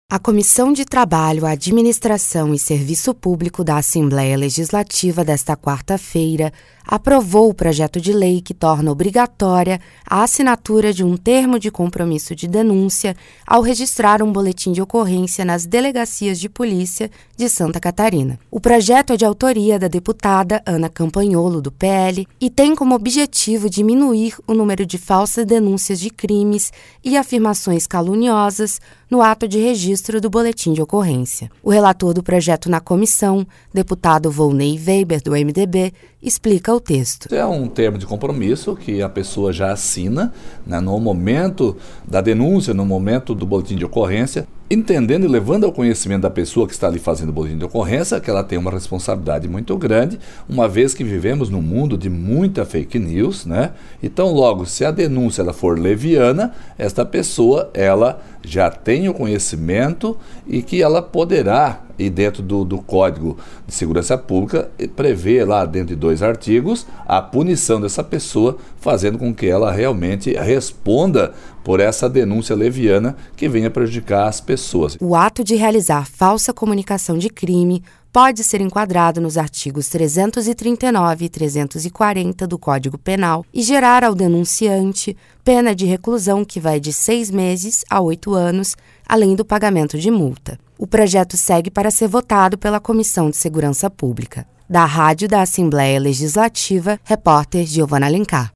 A Comissão de Trabalho, Administração e Serviço Público da Assembleia Legislativa desta quarta-feira aprovou o projeto de lei que torna obrigatória a assinatura de um termo de compromisso de denúncia ao registrar um boletim de ocorrência nas delegacias de polícia de Santa Catarina. O projeto é de autoria da deputada Ana Campanholo, do PL, e tem como objetivo diminuir o número de falsas denúncias de crimes e afirmações caluniosas no ato de registro do boletim de ocorrência. O relator do projeto na comissão, deputado Volney Weber, do MDB, explica o texto. É um termo de compromisso que a pessoa já assina, né, no momento da denúncia, no momento do boletim de ocorrência, entendendo e levando ao conhecimento da pessoa que está ali fazendo o boletim de ocorrência que ela tem uma responsabilidade muito grande, uma vez que vivemos num mundo de muita fake news, né? Então, logo, se a denúncia ela for leviana, esta pessoa ela já tem o conhecimento e que ela poderá, e dentro do Código de Segurança Pública, prevê lá dentro de 2 artigos a punição dessa pessoa, fazendo com que ela realmente responda por essa denúncia leviana que venha prejudicar as pessoas. O ato de realizar falsa comunicação de crime pode ser enquadrado nos artigos 339 e 340 do Código Penal e gerar ao denunciante pena de reclusão que vai de 6 meses a 8 anos, além do pagamento de multa. O projeto segue para ser votado pela Comissão de Segurança Pública. Da Rádio da Assembleia Legislativa, repórter Giovana Alencar.